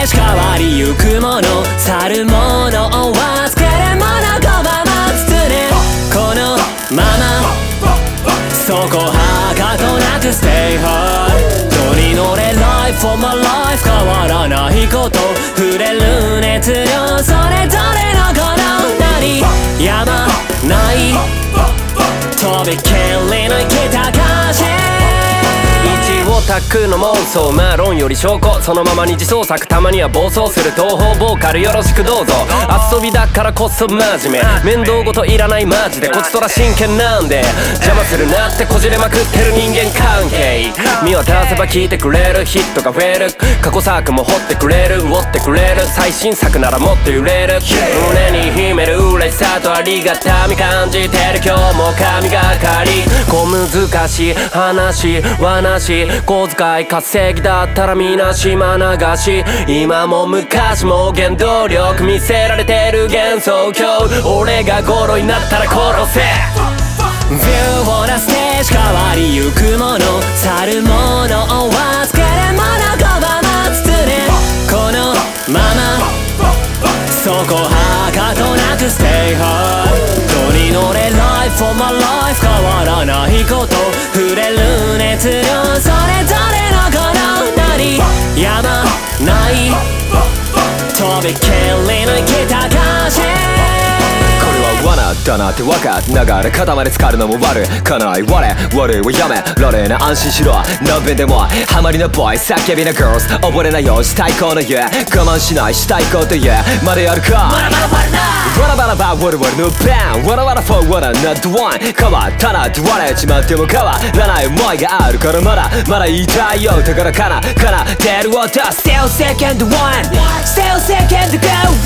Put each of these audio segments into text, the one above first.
ージ変わりゆくもの去るものを忘れるもの拒まつつねこのままそこはかとなく Stay hard 乗り乗れ Life for my life 変わらないこと触れる熱量それぞれのこのなりやまないとびきりの生きた歌詞一を炊くの妄想マロンより証拠そのまま二次創作たまには暴走する東方ボーカルよろしくどうぞ遊びだからこそ真面目面倒ごといらないマジでこちとら真剣なんで邪魔するなってこじれまくってる人間関係見渡せば聞いてくれるヒットが増える過去作も掘ってくれる追ってくれる最新作ならもっと揺れる胸に秘める嬉しさとありがたみ感じてる今日も神がかり小難しい話小遣い稼ぎだったらみな島流し今も昔も原動力見せられてる幻想郷俺がゴロになったら殺せ View on a stage 変わりゆくもの去るものを忘れるもの拒まつつねこのままそこはかとなく Stay hard 乗り乗れ Life for my life 変わらないこと触れる熱量それぞれのこのなりやまないとびきりの生きた歌詞罠だなって分かってながら肩まで浸かるのも悪かない悪いはやめられな安心しろ何遍でもハマりのボーイ叫びな girls 溺れないようしたいこの家我慢しないしたいこと言えまでやるかわらばらばわるわるのパンわらわら for わら not the one 変わったなって割れちまっても変わらない思いがあるからまだ言いたいよだからかな出る音 Still second one Still second go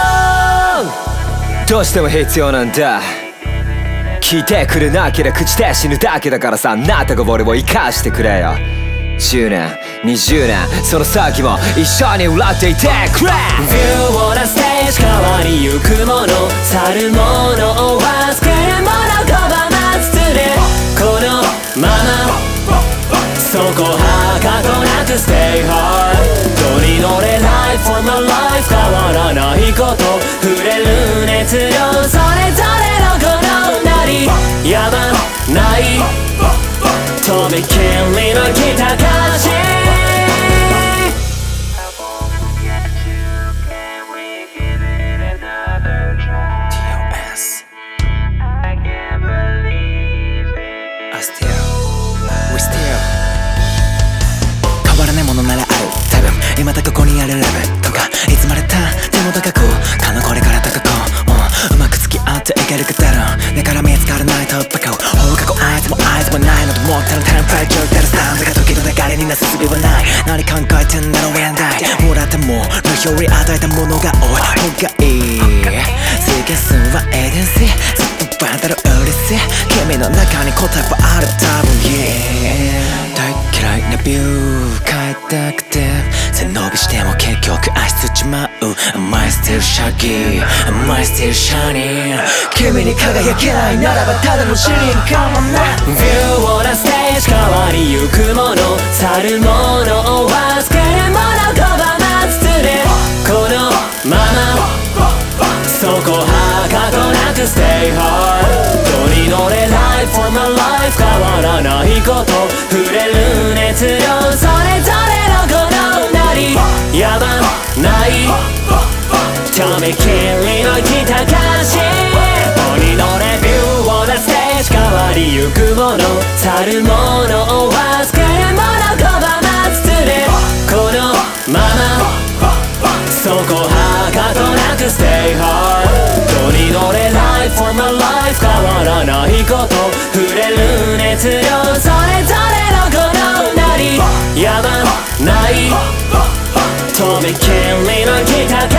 onどうしても必要なんだ聞いてくれなければ朽ちて死ぬだけだからさあなたが俺を生かしてくれよ10年20年その先も一緒に歌っていてくれ View on a stage 変わりゆくもの去るものを忘れるもの拒まつつねこのままそこはかとなく Stay hard 乗り乗れ Life for my life 変わらないこと触れる熱量それぞれのこのなりやまないとびきりの生きた歌詞変わらないものならある多分今だここにあるラブとかいつまでたっても高くかのこれから高くうまく付き合っていけるかだろうだから見つからない突破口放課後あいつもないのと思ったらタイムプライ今日出るスタンドが時の流れになすすびはない何考えてんだろう and I もらったものより与えたものが多い方がいい世間数はエージェンシーずっとバンダルうれしい君の中に答えはある多分 yeah 大嫌いなビュー変えたくて背伸びしても結局愛しちまう Am I still shaggy? Am I still shining? 君に輝けないならばただのシリンかもな View on a stage 変わりゆくもの去るものを忘れるもの拒まつつねこのままそこはかとなく Stay hard 乗り乗れ Life for my life 変わらないこと触れる熱量それぞれのこのなりやまないとびきりの生きた歌詞乗り乗れ View on a stage 変わりゆくもの去るものを忘れるもの拒まつつねこのままそこはかとなく Stay hard 乗り乗れ Life for my life 変わらないこと触れる熱量それぞれのこのなりやまないとびきりの生きた